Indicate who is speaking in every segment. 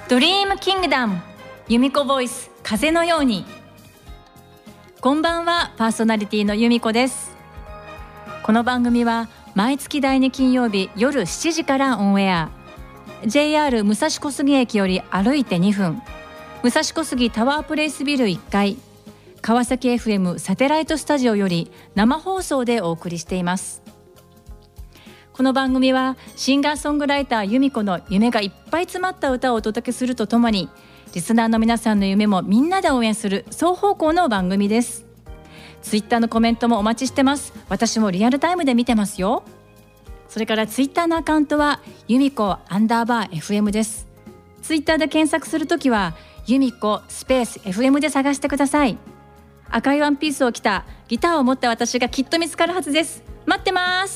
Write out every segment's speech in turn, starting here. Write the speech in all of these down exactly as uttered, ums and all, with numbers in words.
Speaker 1: ドリームキングダム由美子ボイス風のように。こんばんは、パーソナリティの由美子です。この番組は毎月だいに金曜日夜しちじからオンエア。 ジェイアール 武蔵小杉駅より歩いてにふん、武蔵小杉タワープレイスビルいっかい、川崎 エフエム サテライトスタジオより生放送でお送りしています。この番組はシンガーソングライター由美子の夢がいっぱい詰まった歌をお届けするとともに、リスナーの皆さんの夢もみんなで応援する双方向の番組です。ツイッターのコメントもお待ちしてます。私もリアルタイムで見てますよ。それからツイッターのアカウントは由美子アンダーバー エフエム です。ツイッターで検索するときは由美子スペース エフエム で探してください。赤いワンピースを着たギターを持った私がきっと見つかるはずです。待ってます。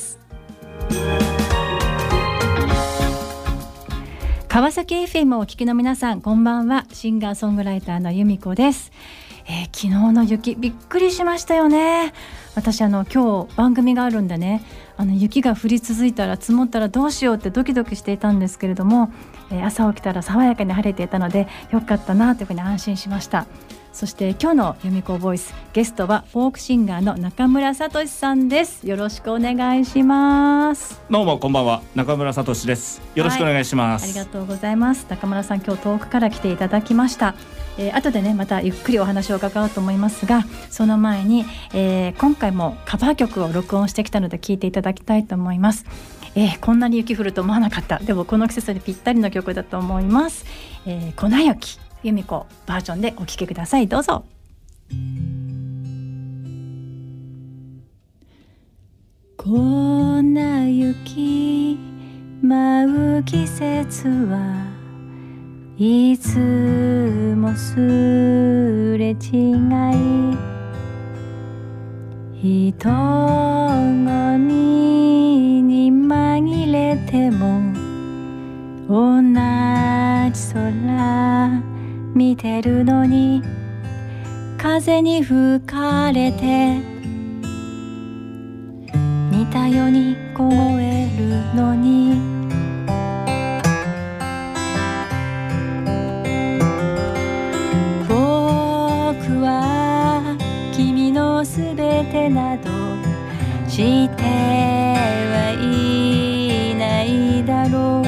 Speaker 1: 川崎 エフエム をお聞きの皆さん、こんばんは。シンガーソングライターの由美子です。えー、昨日の雪びっくりしましたよね。私あの今日番組があるんでね、あの雪が降り続いたら積もったらどうしようってドキドキしていたんですけれども、えー、朝起きたら爽やかに晴れていたのでよかったなというふうに安心しました。そして今日の由美子ボイス、ゲストはフォークシンガーの中村聡さんです。よろしくお願いします。
Speaker 2: どうもこんばんは、中村聡です。よろしくお願いします、
Speaker 1: はい、ありがとうございます。中村さん、今日遠くから来ていただきました。えー、後でねまたゆっくりお話を伺おうと思いますが、その前に、えー、今回もカバー曲を録音してきたので聴いていただきたいと思います。えー、こんなに雪降ると思わなかった。でもこの季節にぴったりの曲だと思います。えー、粉雪由美子バージョンでお聴きください。どうぞ。粉雪舞う季節はいつもすれ違い、人混みに紛れても同じ空見てるのに、風に吹かれて似たように凍えるのに、僕は君のすべてなどしてはいないだろう。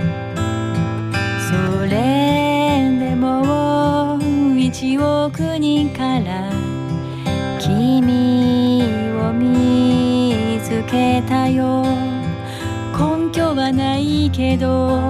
Speaker 1: それでも一億人から君を見つけたよ。根拠はないけど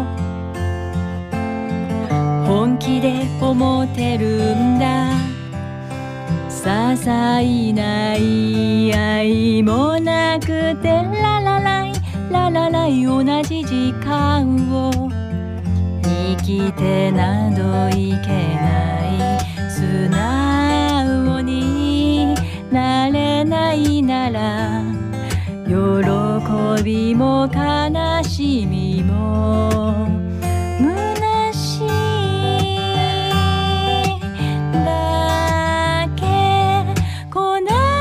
Speaker 1: 本気で思ってるんだ。些細ない愛もなくてララライララライ、同じ時間を生きてなどいけない。素直になれないなら喜びも悲しみも虚しいだけ。粉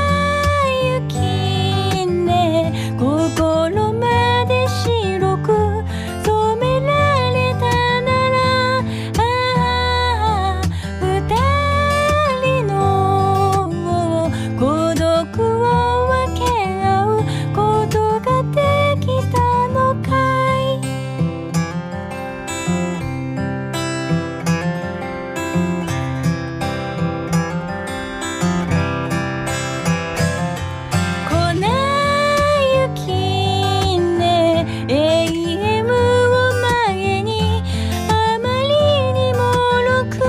Speaker 1: 雪ね、心まで白く染められたなら、ああ二人の孤独を分け合うことができたのかい。粉雪ね、 エーエム を前にあまりにもろく、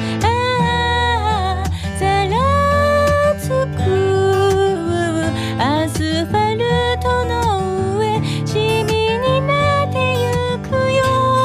Speaker 1: ああざらつくアスファルトの上、シミになってゆくよ。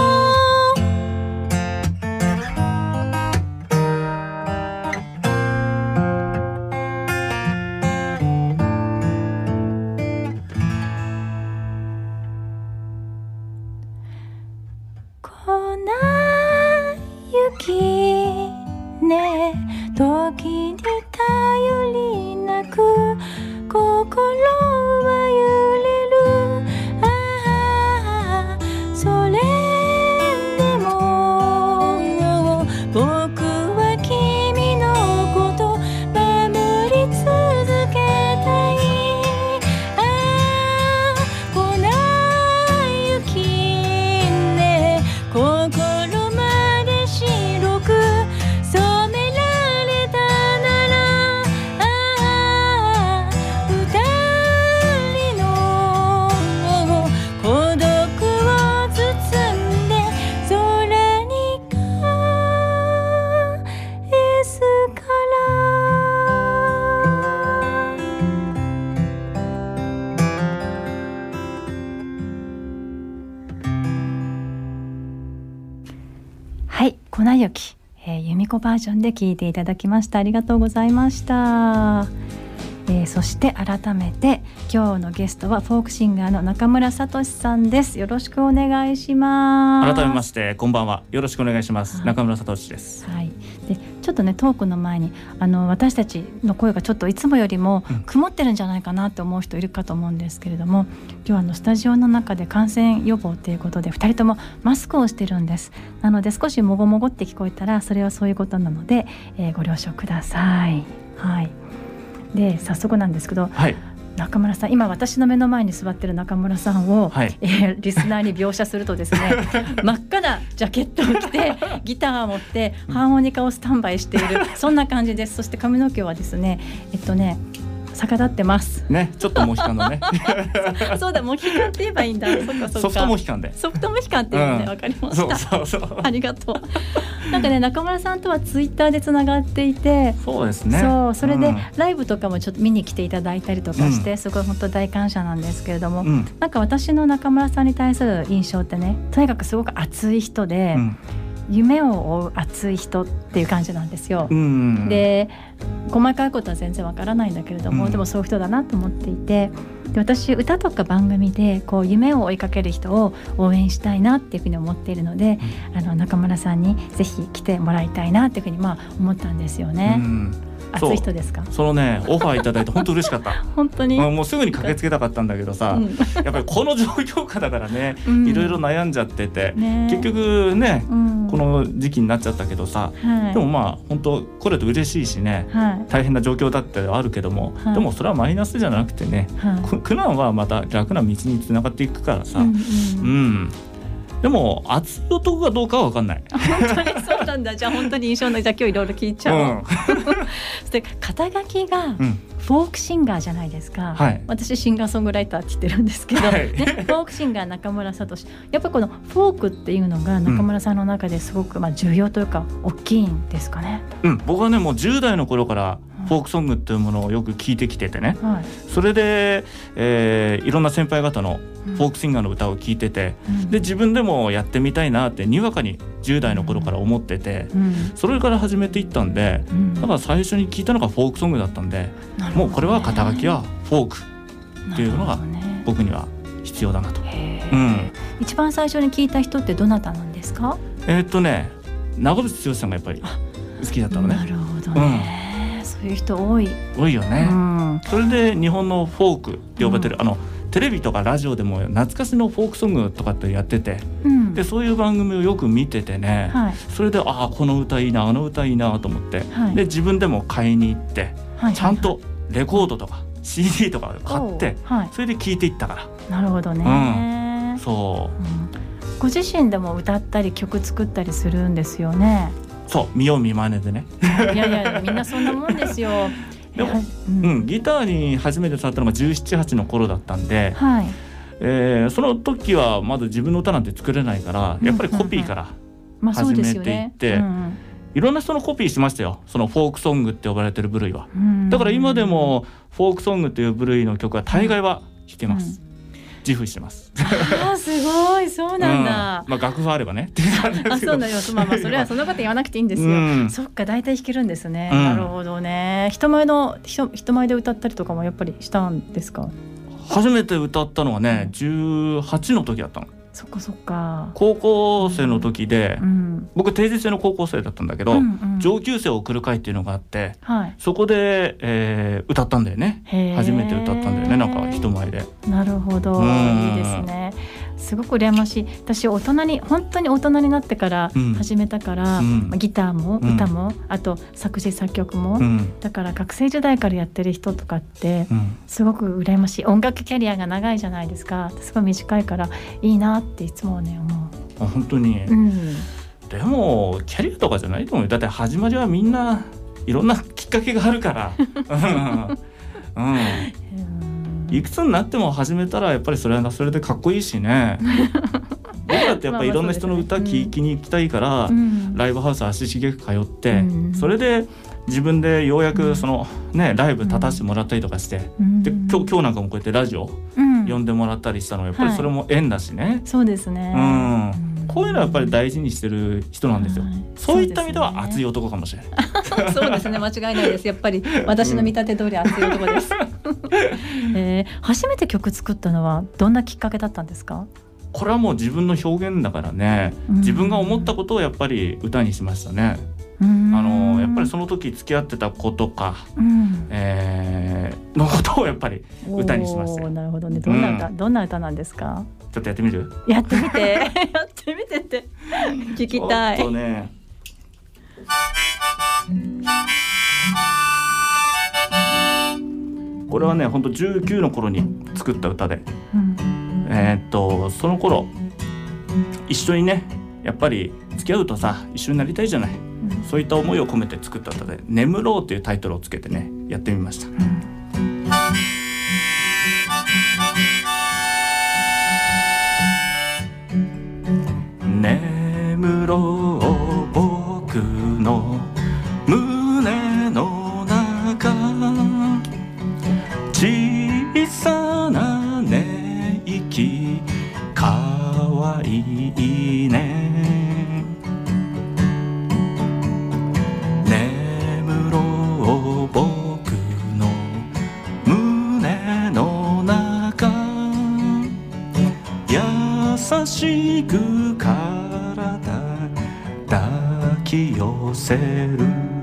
Speaker 1: 粉雪ね、時に頼りなく心は揺れる。ああそれでもゆき、えー、由美子バージョンで聞いていただきました。ありがとうございました。えー、そして改めて今日のゲストはフォークシンガーの中村聡さんです。よろしくお願いします。
Speaker 2: 改めましてこんばんは、よろしくお願いします。中村聡です。
Speaker 1: はい、でちょっとねトークの前にあの私たちの声がちょっといつもよりも曇ってるんじゃないかなって思う人いるかと思うんですけれども、今日はあのスタジオの中で感染予防ということでふたりともマスクをしてるんです。なので少しもごもごって聞こえたらそれはそういうことなので、えー、ご了承ください。はい、で早速なんですけど、はい、中村さん、今私の目の前に座ってる中村さんを、はい、えー、リスナーに描写するとですね真っ赤なジャケットを着てギターを持ってハーモニカをスタンバイしているそんな感じです。そして髪の毛はですねえっとね逆立ってます
Speaker 2: ね、ちょっとモヒカンのね
Speaker 1: そうだ、モヒカンって言えばいいんだ。そっかそっか、
Speaker 2: ソフトモヒカンで
Speaker 1: ソフトモヒカンっていうのね、わ、うん、かりました。そうそうそうありがとう。なんかね、中村さんとはツイッターでつながっていて、
Speaker 2: そうですね、
Speaker 1: そう、それでライブとかもちょっと見に来ていただいたりとかして、うん、すごい本当大感謝なんですけれども、うん、なんか私の中村さんに対する印象ってね、とにかくすごく熱い人で、うん、夢を追う熱い人っていう感じなんですよ、うん、で細かいことは全然わからないんだけれども、うん、でもそういう人だなと思っていて、で私歌とか番組でこう夢を追いかける人を応援したいなっていうふうに思っているので、うん、あの中村さんにぜひ来てもらいたいなっていうふうにまあ思ったんですよね、うん、熱い人ですか？
Speaker 2: そ, そのねオファーいただいて本当嬉しかった
Speaker 1: 本当に
Speaker 2: もうすぐに駆けつけたかったんだけどさ、うん、やっぱりこの状況下だからね、うん、いろいろ悩んじゃってて、ね、結局ね、うん、この時期になっちゃったけどさ、はい、でもまあ本当これと嬉しいしね、はい、大変な状況だってあるけども、はい、でもそれはマイナスじゃなくてね、はい、苦難はまた楽な道につながっていくからさ、うん、うんうんでも熱い男かどうかは分かんない
Speaker 1: 本当にそうなんだ。じゃあ本当に印象の、じゃあ今日いろいろ聞いちゃおう、うん、そして肩書きがフォークシンガーじゃないですか、はい、私シンガーソングライターって言ってるんですけど、はいね、フォークシンガー中村聡、やっぱりこのフォークっていうのが中村さんの中ですごくまあ重要というか大きいんですかね、
Speaker 2: うん、僕はねもうじゅう代の頃からフォークソングっていうものをよく聞いてきててね、はい、それで、えー、いろんな先輩方のフォークシンガーの歌を聞いてて、うん、で自分でもやってみたいなってにわかにじゅう代の頃から思ってて、うん、それから始めていったんで、うん、だから最初に聞いたのがフォークソングだったんで、ね、もうこれは肩書きはフォークっていうのが僕には必要だなと、ねうん、
Speaker 1: 一番最初に聞いた人ってどなたなんですか？
Speaker 2: えー、っとね長渕剛さんがやっぱり好きだったのね。
Speaker 1: なるほどね、うん、そういう人多い
Speaker 2: 多いよね、うん、それで日本のフォークって呼ばれてる、うん、あのテレビとかラジオでも懐かしのフォークソングとかってやってて、うん、でそういう番組をよく見ててね、はい、それでああこの歌いいなあの歌いいなと思って、はい、で自分でも買いに行って、はい、ちゃんとレコードとか シーディー とか買って、はい、それで聴いていったから。
Speaker 1: なるほどね、
Speaker 2: うん、そう、
Speaker 1: うん、ご自身でも歌ったり曲作ったりするんですよね。
Speaker 2: そう見よう見まねでね
Speaker 1: いやいやみんなそんなもんですよ
Speaker 2: でも、うんうん、ギターに初めて触ったのがじゅうなな、はちの頃だったんで、はいえー、その時はまだ自分の歌なんて作れないからやっぱりコピーから始めていって、いろんな人のコピーしましたよ、そのフォークソングって呼ばれてる部類は。だから今でもフォークソングっていう部類の曲は大概は弾けます、うん自負してます。
Speaker 1: あーすごいそうなんだ、
Speaker 2: うんまあ、楽譜あればねっていう感じですけど。
Speaker 1: あそうだよ、まあ、まあそれはそんなこと言わなくていいんですよ、うん、そっか大体弾けるんですね、うん、なるほどね。人前の 人, 人前で歌ったりとかもやっぱりしたんですか？
Speaker 2: 初めて歌ったのはねじゅうはちの時だったの。
Speaker 1: そっかそっか。
Speaker 2: 高校生の時で、うん、僕定時制の高校生だったんだけど、うんうん、上級生を送る会っていうのがあって、はい、そこで、えー、歌ったんだよね。初めて歌ったんだよね、なんか人前で。
Speaker 1: なるほど、いいですね。すごく羨ましい。私大人に本当に大人になってから始めたから、うんまあ、ギターも歌も、うん、あと作詞作曲も、うん、だから学生時代からやってる人とかってすごく羨ましい。音楽キャリアが長いじゃないですか。すごい短いからいいなっていつもね思う。
Speaker 2: あ本当に、うん、でもキャリアとかじゃないと思う。だって始まりはみんないろんなきっかけがあるからうん、うんいくつになっても始めたらやっぱりそれはそれでかっこいいしね僕だってやっぱりいろんな人の歌聴きに行きたいから、うん、ライブハウス足しげく通って、うん、それで自分でようやくその、ね、ライブ立たせてもらったりとかして、うん、で 今, 日今日なんかもこうやってラジオ呼んでもらったりしたのはやっぱりそれも縁だしね、
Speaker 1: はい、そうですね、
Speaker 2: うん、 こういうのはやっぱり大事にしてる人なんですよ、はい、そういった意味では熱い男かもしれない。
Speaker 1: そうですね、間違いないです。やっぱり私の見立て通り熱い男です、うんえー、初めて曲作ったのはどんなきっかけだったんですか？
Speaker 2: これはもう自分の表現だからね、うん、自分が思ったことをやっぱり歌にしましたね。あのやっぱりその時付き合ってた子とか、うんえー、のことをやっぱり歌にしましたよ。
Speaker 1: なるほどね。どんな歌、うん、どんな歌なんですか？
Speaker 2: ちょっとやってみる？
Speaker 1: やってみてやってみてって聞きたい。
Speaker 2: ちょっとねこれはねほんとじゅうきゅうの頃に作った歌で、うん、えー、っとその頃一緒にねやっぱり付き合うとさ一緒になりたいじゃない、うん、そういった思いを込めて作った歌で眠ろうというタイトルをつけてねやってみました、うん、眠ろう僕の胸の中小さな寝息かわいいね眠ろう僕の胸の中優しく体抱き寄せる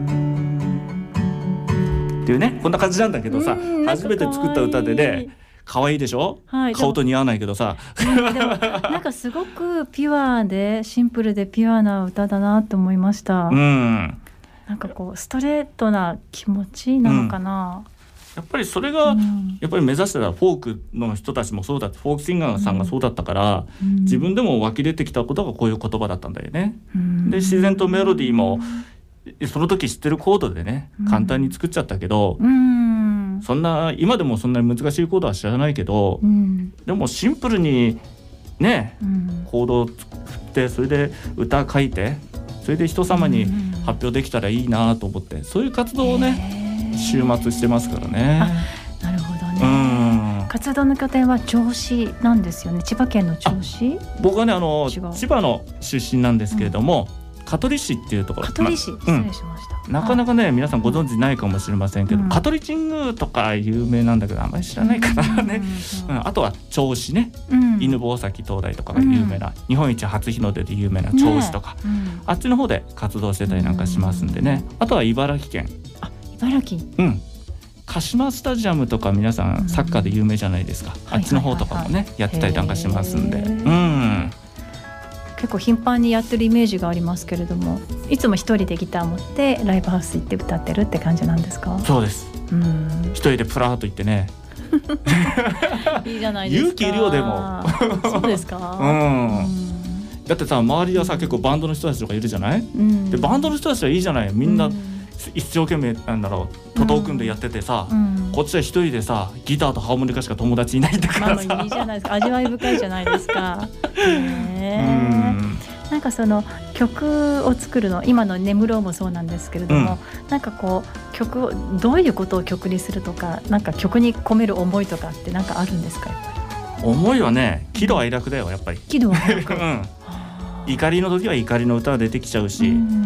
Speaker 2: っていうねこんな感じなんだけどさ初めて作った歌でね可愛いでしょ、はい、顔と似合わないけどさ、
Speaker 1: でもなんかすごくピュアでシンプルでピュアな歌だなと思いました、うん、なんかこうストレートな気持ちなのかな、
Speaker 2: うん、やっぱりそれが、うん、やっぱり目指してたフォークの人たちもそうだってフォークシンガーさんがそうだったから、うん、自分でも湧き出てきたことがこういう言葉だったんだよね、うん、で自然とメロディーもその時知ってるコードでね簡単に作っちゃったけど、うん、そんな今でもそんなに難しいコードは知らないけど、うん、でもシンプルにね、うん、コードを振ってそれで歌書いてそれで人様に発表できたらいいなと思ってそういう活動をね週末してますからね。
Speaker 1: あ、なるほどね、うん、活動の拠点は銚子なんですよね。千葉県の銚子。
Speaker 2: 僕はねあの千葉の出身なんですけれども、うん香取市っていうところ
Speaker 1: 香取市、ま、失礼しました、
Speaker 2: うん、なかなかね皆さんご存知ないかもしれませんけど、うん、香取神宮とか有名なんだけどあんまり知らないかなね、うんうん、あとは銚子ね、うん、犬吠埼灯台とかが有名な、うん、日本一初日の出で有名な銚子とか、ねうん、あっちの方で活動してたりなんかしますんでね、うん、あとは茨城県
Speaker 1: あ茨城
Speaker 2: うん鹿島スタジアムとか皆さんサッカーで有名じゃないですか、うん、あっちの方とかもね、はいはいはい、やってたりなんかしますんでうん
Speaker 1: 結構頻繁にやってるイメージがありますけれどもいつも一人でギター持ってライブハウス行って歌ってるって感じなんですか？
Speaker 2: そうです、うん、一人でプラーっと行ってね
Speaker 1: いいじゃないですか。
Speaker 2: 勇気いるよでも
Speaker 1: そうですか、
Speaker 2: うん、だってさ周りはさ結構バンドの人たちとかいるじゃない、うん、でバンドの人たちはいいじゃないみんな、うん一生懸命なんだろう徒党組んでやっててさ、うんうん、こっちは一人でさギターとハーモニカしか友達いないんだからさ、
Speaker 1: まあ、まあいいじゃないですか味わい深いじゃないですかねうんなんかその曲を作るの今の眠ろうもそうなんですけれども、うん、なんかこう曲をどういうことを曲にするとかなんか曲に込める思いとかってなんかあるんですか？やっぱり
Speaker 2: 思いはね喜怒哀楽だよやっぱり
Speaker 1: 喜怒哀楽、
Speaker 2: うん怒りの時は怒りの歌が出てきちゃうし、うん、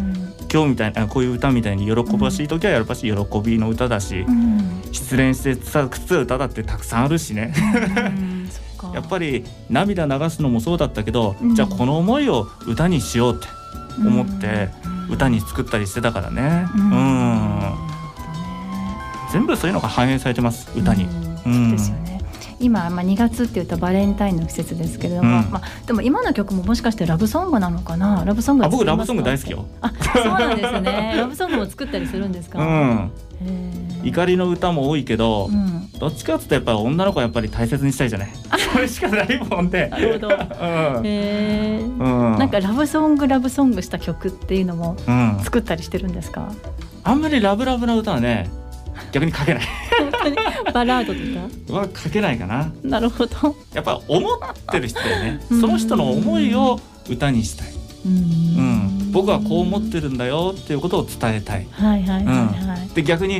Speaker 2: 今日みたいなこういう歌みたいに喜ばしい時はやっぱし喜びの歌だし、うん、失恋してさ靴歌だってたくさんあるしね、うん、やっぱり涙流すのもそうだったけど、うん、じゃあこの思いを歌にしようって思って歌に作ったりしてたからね、うんうん、全部そういうのが反映されてます歌に、うん、そうですよね。
Speaker 1: 今、まあ、にがつっていうとバレンタインの季節ですけれども、うんまあ、でも今の曲ももしかしてラブソングなのかな。ラブソング
Speaker 2: あ僕ラブソング大好きよ。
Speaker 1: あそうなんですねラブソングも作ったりするんですか？うん、
Speaker 2: 怒りの歌も多いけど、うん、どっちかっていうとやっぱり女の子はやっぱり大切にしたいじゃないそれしかないもんでなるほど、うん
Speaker 1: へうん、なんかラブソングラブソングした曲っていうのも作ったりしてるんですか？うん、
Speaker 2: あんまりラブラブな歌はね逆に書けない
Speaker 1: バラードとか
Speaker 2: は書けないかな。
Speaker 1: なるほど。
Speaker 2: やっぱ思ってる人だよねその人の思いを歌にしたい。うん、うん、僕はこう思ってるんだよっていうことを伝えたい。はいはいはいはい、うん、で逆に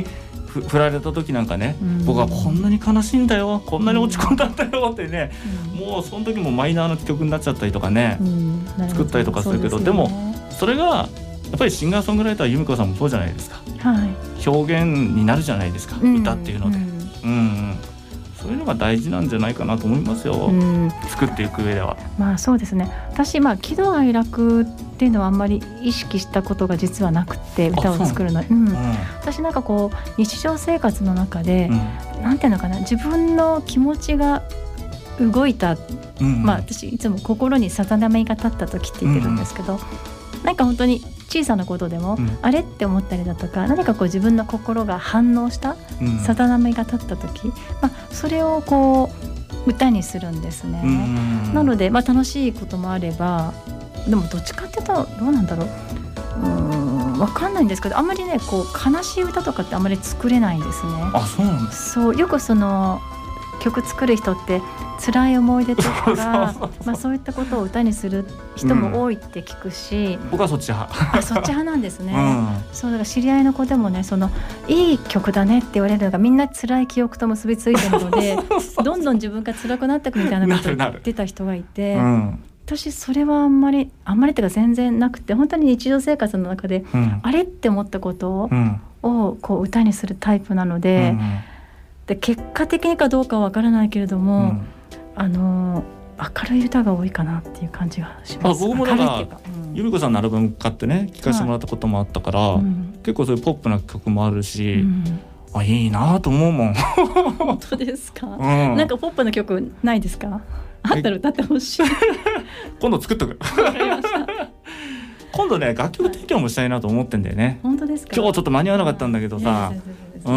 Speaker 2: ふ振られた時なんかね、
Speaker 1: うん、
Speaker 2: 僕はこんなに悲しいんだよ、こんなに落ち込んだんだよってね、うん、もうその時もマイナーな曲になっちゃったりとかね、うん、作ったりとかするけど、 で, でもそれがやっぱりシンガーソングライター由美子さんもそうじゃないですか、はい、表現になるじゃないですか、うん、歌っていうので、うんうん、そういうのが大事なんじゃないかなと思いますよ、うん、作っていく上では。
Speaker 1: まあそうですね、私、まあ、喜怒哀楽っていうのはあんまり意識したことが実はなくて、歌を作るの、うんうん、私なんかこう日常生活の中で、うん、なんていうのかな、自分の気持ちが動いた、うんうん、まあ私いつも心にさざ波が立った時って言ってるんですけど、うんうん、なんか本当に小さなことでも、うん、あれって思ったりだとか、何かこう自分の心が反応した、うん、さざ波が立った時、まあ、それをこう歌にするんですね、うん、なので、まあ、楽しいこともあれば、でもどっちかっていうとどうなんだろう、うーん分かんないんですけど、あんまりねこう悲しい歌とかってあんまり作れないんですね。
Speaker 2: あ、そうなんです。
Speaker 1: そう、よくその曲作る人って辛い思い出とかまあそういったことを歌にする人も多いって聞くし、
Speaker 2: うん、僕はそっち派
Speaker 1: あ、そっち派なんですね、うん、そうだから知り合いの子でもね、そのいい曲だねって言われるのがみんな辛い記憶と結びついてるのでどんどん自分が辛くなっていくみたいなことを言ってた人がいて、うん、私それはあんまりあんまりっていうか全然なくて、本当に日常生活の中で、うん、あれって思ったことをこう歌にするタイプなので、うん、で結果的にかどうかは分からないけれども、うん、あの明るい歌が多いかなっていう感じがします。
Speaker 2: あ、僕もなんか由美子さんのアルバム買ってね聴かせてもらったこともあったから、はい、うん、結構そういうポップな曲もあるし、うん、あ、いいなと思うもん
Speaker 1: 本当ですか、うん、なんかポップな曲ないですか？あったら歌ってほしい
Speaker 2: 今度作っとく
Speaker 1: わかりました
Speaker 2: 今度ね楽曲提供もしたいなと思ってんだよね、はい、
Speaker 1: 本当ですか？
Speaker 2: 今日ちょっと間に合わなかったんだけどさ、うん、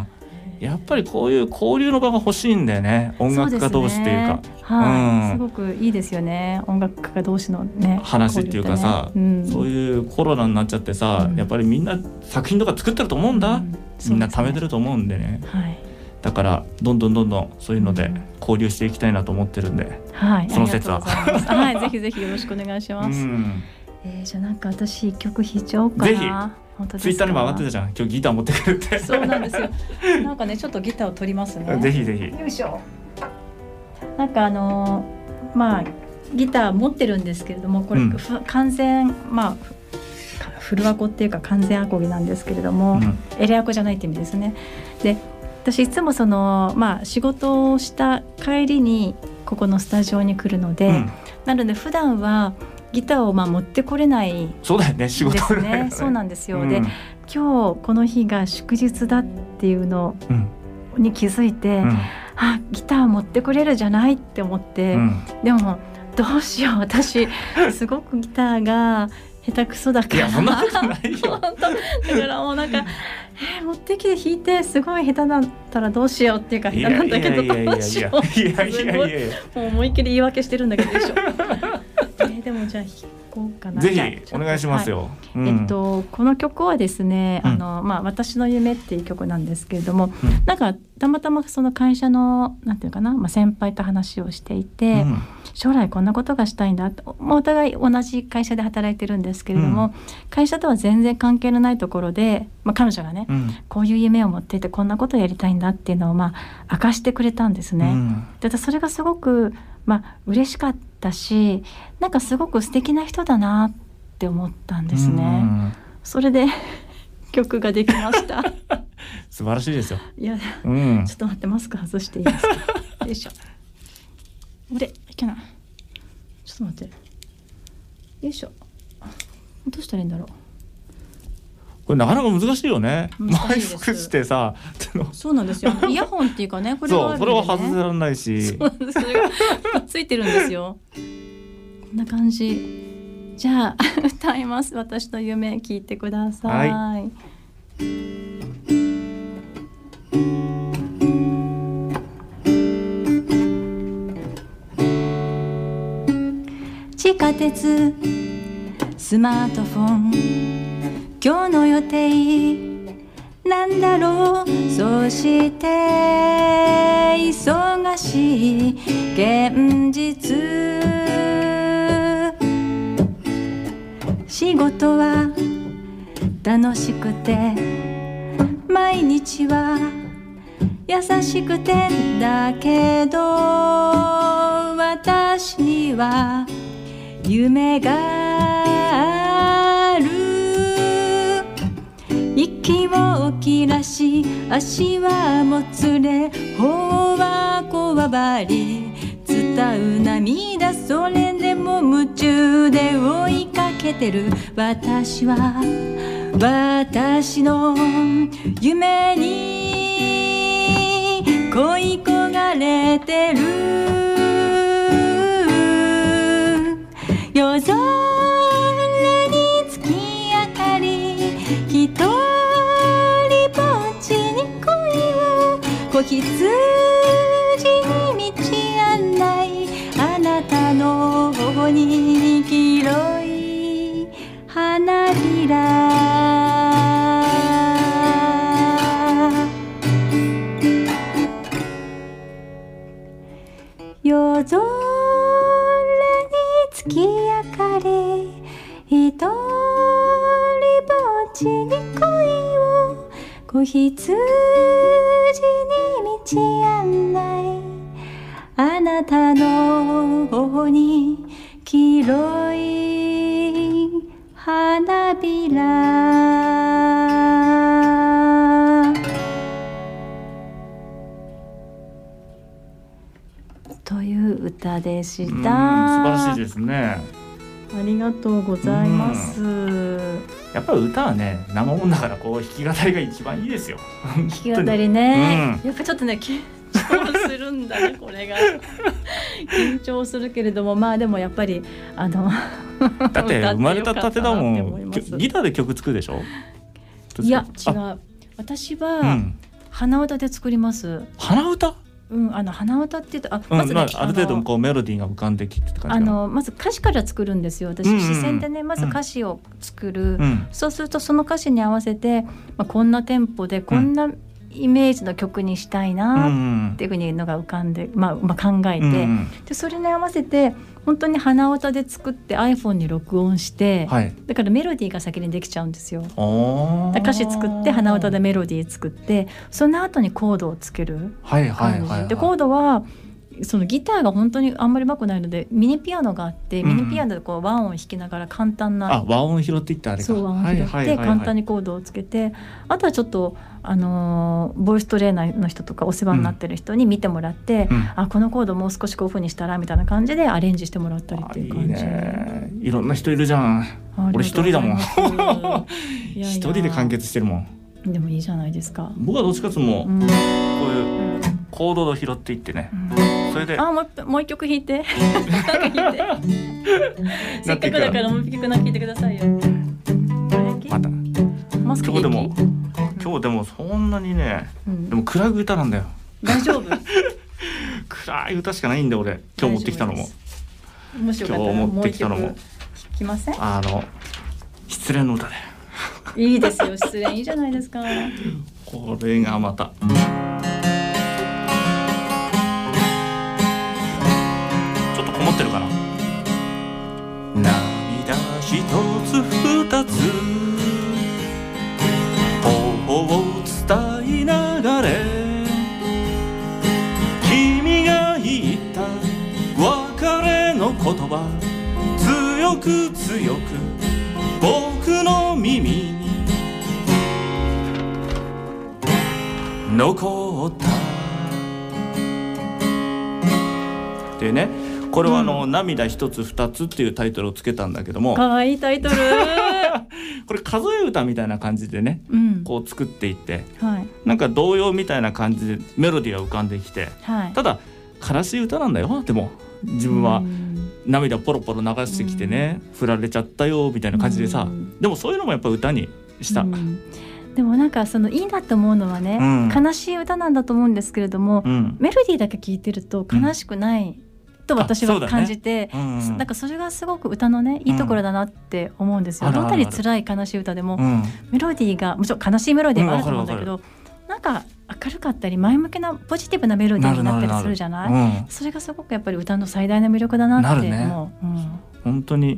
Speaker 2: やっぱりこういう交流の場が欲しいんだよね、音楽家同士っていうか、
Speaker 1: す、ね、はい、うん、すごくいいですよね、音楽家同士のね
Speaker 2: 話っていうかさ、うん、そういうコロナになっちゃってさ、うん、やっぱりみんな作品とか作ってると思うんだ、うん、みんな貯めてると思うんでね、はい、だからどんどんどんどんそういうので交流していきたいなと思ってるんで、はい、その説は
Speaker 1: はい、ぜひぜひよろしくお願いします、うん、えー、じゃあなんか私一曲弾いちゃおうかな。
Speaker 2: ぜひツイッターにも上がってたじゃん、今日ギター持ってくるって
Speaker 1: そうなんですよなんかねちょっとギターを取りますね
Speaker 2: ぜひぜひ。
Speaker 1: よいしょ。なんかあのー、まあギター持ってるんですけれども、これ、うん、完全まあフルアコっていうか完全アコギなんですけれども、うん、エレアコじゃないって意味ですね。で私いつもその、まあ、仕事をした帰りにここのスタジオに来るので、うん、なので普段はギターをまあ持ってこれないですね。
Speaker 2: そうだよね、仕事だよね。
Speaker 1: そうなんですよ、うん、で今日この日が祝日だっていうのに気づいて、うん、あギター持ってこれるじゃないって思って、うん、でもどうしよう、私すごくギターが下手くそだからいや
Speaker 2: そんなことないよ
Speaker 1: 本当だからもうなんかえー、持ってきて弾いてすごい下手だったらどうしようっていうか下手なんだけどどうしようってすごいもう思いっきり言い訳してるんだけどでしょえー、でもじゃあ弾こうかな。
Speaker 2: ぜひお願いしますよ、はい、
Speaker 1: うん、えっと、この曲はですね、あの、まあ、私の夢っていう曲なんですけれども、うん、なんかたまたまその会社のなんていうかな、まあ、先輩と話をしていて、うん、将来こんなことがしたいんだと、まあ、お互い同じ会社で働いてるんですけれども、うん、会社とは全然関係のないところで、まあ、彼女がね、うん、こういう夢を持っていてこんなことをやりたいんだっていうのをまあ明かしてくれたんですね、うん、でそれがすごくまあ嬉しかったし、なんかすごく素敵な人だなって思ったんですね、うん、それで曲ができました
Speaker 2: 素晴らしいですよ。
Speaker 1: いや、うん、ちょっと待って、マスク外していいですかよいしょ。あれいけない、ちょっと待って、よいしょ、どうしたらいいんだろう。
Speaker 2: これなかなか難しいよね。
Speaker 1: 難しいです。
Speaker 2: マスクしてさ
Speaker 1: そうなんですよ、イヤホンっていうかね、これはあるんでね、
Speaker 2: そう、それは外せられないし、
Speaker 1: そうなんです、それがついてるんですよこんな感じ。じゃあ歌います。私の夢聞いてください、はい、地下鉄スマートフォン今日の予定なんだろう、そして忙しい現実、仕事は楽しくて毎毎日は優しくてだけど私には夢がある。息を切らし足はもつれ頬はこわばり伝う涙、それでも夢中で追いかけてる。私は私の夢に恋焦がれてる。夜空に月明かり一人ぼっちに恋を子羊に道案内、あなたの頬に黄色い花びら。夜空に月明かり一人ぼっちに恋を子羊に道案内、あなたの頬に黄色い花びらという歌でした。
Speaker 2: うん、素晴らしいですね。
Speaker 1: ありがとうございます。
Speaker 2: やっぱり歌はね、生もんだからこう弾き語りが一番いいですよ。
Speaker 1: 弾き語りね、
Speaker 2: うん、
Speaker 1: やっぱちょっとね緊張するんだねこれが緊張するけれども、まあでもやっぱりあの
Speaker 2: だって生まれたてだもん。ギターで曲作るでしょ。
Speaker 1: いや違う、私は、うん、鼻歌で作ります。
Speaker 2: 鼻歌？うん、
Speaker 1: あの鼻歌って言うと、あ、
Speaker 2: うん、
Speaker 1: まずね、
Speaker 2: ある程度こうメロディーが浮かんできてって感じ。
Speaker 1: あのまず歌詞から作るんですよ。私、うんうん、視線でねまず歌詞を作る、うん、そうするとその歌詞に合わせて、まあ、こんなテンポでこんなイメージの曲にしたいなっていうふうにのが浮かんで、まあまあ、考えて、うんうん、でそれに合わせて本当に鼻歌で作って iPhone に録音して、はい、だからメロディーが先にできちゃうんですよ。歌詞作って鼻歌でメロディー作ってその後にコードをつける感じ、はいはいはいはい、でコードはそのギターが本当にあんまり上手くないのでミニピアノがあって、うん、ミニピアノでこう和音を弾きながら簡単な、
Speaker 2: あ、和音拾っていったあれか、
Speaker 1: そう和音拾って簡単にコードをつけて、はいはいはいはい、あとはちょっとあのー、ボイストレーナーの人とかお世話になってる人に見てもらって、うん、あこのコードもう少しこういう風にしたらみたいな感じでアレンジしてもらったりっていう感じ。いいね、
Speaker 2: いろんな人いるじゃん。俺一人だもん一人で完結してるもん。
Speaker 1: でもいいじゃないですか。
Speaker 2: 僕はどっちかというともう、うん、こういうコードを拾っていってね、うん、それで
Speaker 1: あもう、もう一曲弾いてなんか弾いてせっかくだからもう一曲なんか弾いてくださいよ。
Speaker 2: また
Speaker 1: マスク
Speaker 2: 今日でも今日でもそんなにね、うん、でも暗い歌なんだよ。
Speaker 1: 大丈夫
Speaker 2: 暗い歌しかないんだよ俺。今日持ってきたのも
Speaker 1: もしよかったらもう一曲弾きません？
Speaker 2: あの失恋の歌で
Speaker 1: いいですよ。失恋いいじゃないですか。
Speaker 2: これがまたちょっとこもってるかな。涙一つ二つ頬を伝いながら君が言った別れの言葉強く強く僕の耳に残ったでね、これはあの、うん、涙一つ二つっていうタイトルをつけたんだけども、
Speaker 1: かわいいタイトル
Speaker 2: これ数え歌みたいな感じでね、うん、こう作っていって、はい、なんか童謡みたいな感じでメロディーが浮かんできて、はい、ただ悲しい歌なんだよ。でも自分は涙ポロポロ流してきてね、振られちゃったよみたいな感じでさ、でもそういうのもやっぱ歌にした、うん、
Speaker 1: でもなんかそのいいなと思うのはね、うん、悲しい歌なんだと思うんですけれども、うん、メロディーだけ聴いてると悲しくない、うん、と私は感じて、ね、うんうん、なんかそれがすごく歌のねいいところだなって思うんですよ、うん、どんなに辛い悲しい歌でも、うん、メロディーがもちろん悲しいメロディーもあると思うんだけど、うん、なんか明るかったり前向きなポジティブなメロディーになったりするじゃない。うん、それがすごくやっぱり歌の最大の魅力だなって思う、ね、うん、
Speaker 2: 本当に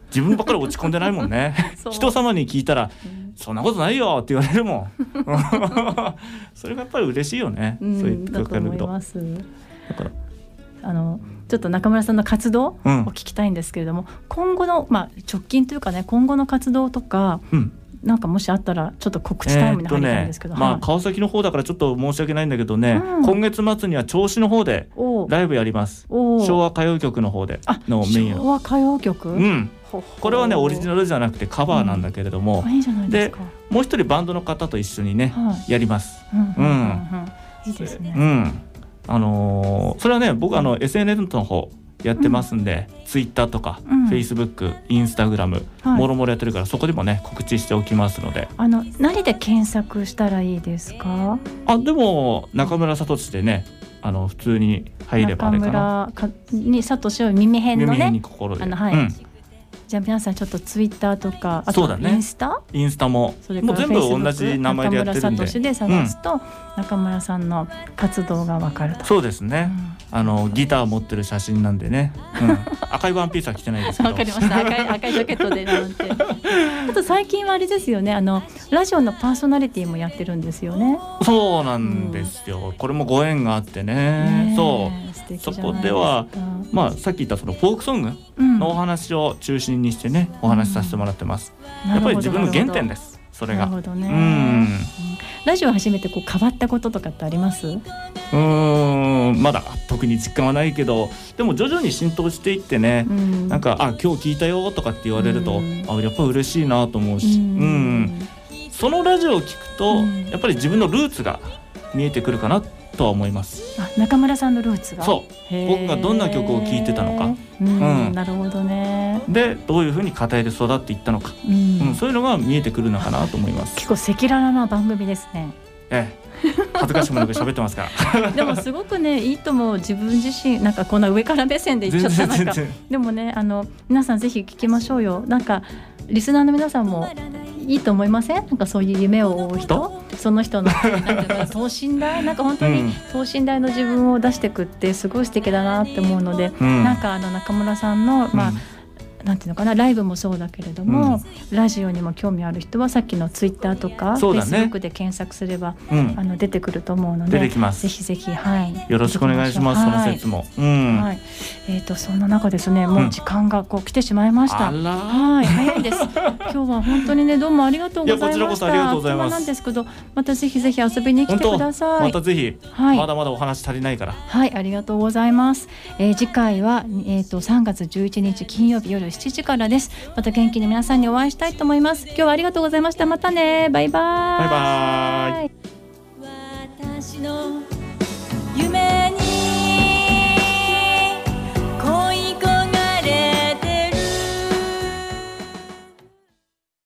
Speaker 2: 自分ばっかり落ち込んでないもんね人様に聞いたら、うん、そんなことないよって言われるもんそれがやっぱり嬉しいよね、
Speaker 1: うん、
Speaker 2: そういう
Speaker 1: だと思います。
Speaker 2: だから
Speaker 1: あのちょっと中村さんの活動を聞きたいんですけれども、うん、今後の、まあ、直近というかね今後の活動とか、うん、なんかもしあったらちょっと告知タイムに入りたいんですけど、
Speaker 2: えーね、まあ、川崎の方だからちょっと申し訳ないんだけどね、うん、今月末には銚子の方でライブやります。昭和歌謡曲の方でのメイン。
Speaker 1: 昭和歌謡曲、
Speaker 2: うん、これはねオリジナルじゃなくてカバーなんだけれども、
Speaker 1: うん、いいじゃないですか。
Speaker 2: でもう一人バンドの方と一緒にね、はい、やります。
Speaker 1: いいですね。
Speaker 2: うん、あのー、それはね僕あの エスエヌエス の方やってますんで、うん、ツイッターとか、うん、フェイスブック、インスタグラム、もろもろやってるからそこでもね告知しておきますので。
Speaker 1: あの何で検索したらいいですか？
Speaker 2: あでも中村聡でねあの普通に入ればあれかな。
Speaker 1: 中村に聡は耳辺のね
Speaker 2: 耳辺に心で。
Speaker 1: あのはい。うん、じゃあ皆さんちょっとツイッターとかあとインスタ、
Speaker 2: インスタももう全部同じ名前でやってるんで、
Speaker 1: 中村聡で探すと、うん、中村さんの活動がわかると。
Speaker 2: そうですね、うん、あのギター持ってる写真なんでね、うん、赤いワンピースは着てないですけど
Speaker 1: わかりました。赤い、赤いジャケットでなんてあと最近はあれですよね、あのラジオのパーソナリティもやってるんですよね。
Speaker 2: そうなんですよ、うん、これもご縁があってね、ねそうそこでは、まあ、さっき言ったそのフォークソングのお話を中心にしてね、うん、お話しさせてもらってます、うん、やっぱり自分の原点です。それが
Speaker 1: なるほどね、うん、ラジオを始めてこう変わったこととかってあります？
Speaker 2: うーんまだ特に実感はないけどでも徐々に浸透していってね、うん、なんかあ今日聞いたよとかって言われると、うん、あやっぱ嬉しいなと思うし、うんうん、そのラジオを聞くと、うん、やっぱり自分のルーツが見えてくるかなとは思います。
Speaker 1: あ中村さんのルーツが
Speaker 2: そう僕がどんな曲を聴いてたのか、
Speaker 1: うんうん、なるほどね。
Speaker 2: でどういう風に家庭で育っていったのか、うんうん、そういうのが見えてくるのかなと思います。
Speaker 1: 結構赤裸々な番組ですね。
Speaker 2: ええ、恥ずかしくなく喋ってますから
Speaker 1: でもすごくねいいと思う。自分自身なんかこんな上から目線で言っちゃったなんかでもねあの皆さんぜひ聞きましょうよ。なんかリスナーの皆さんもいいと思いません？なんかそういう夢を追う人その人のなんか等身大なんか本当に等身大の自分を出してくってすごい素敵だなって思うので、うん、なんかあの中村さんのまあ、うんなんていうのかなライブもそうだけれども、うん、ラジオにも興味ある人はさっきのツイッターとかフェイスブックで検索すれば、うん、あの出てくると思うので
Speaker 2: 出てきます。
Speaker 1: ぜひぜひ、はい、
Speaker 2: よろしくお願いします。その説も、うん
Speaker 1: はいえー、とそんな中ですねもう時間がこう来てしまいました、うん、はい早いです今日は本当にねどうもありがとうございました。いやこちらこそありがとうございます。なんですけどまたぜひぜひ遊びに来てください。
Speaker 2: またぜひ、はい、まだまだお話足りないから
Speaker 1: はいありがとうございます、えー、次回は、えー、とさんがつじゅういちにち金曜日夜しちじからです。また元気に皆さんにお会いしたいと思います。今日はありがとうございました。またねバイバイ。
Speaker 2: バイバイ。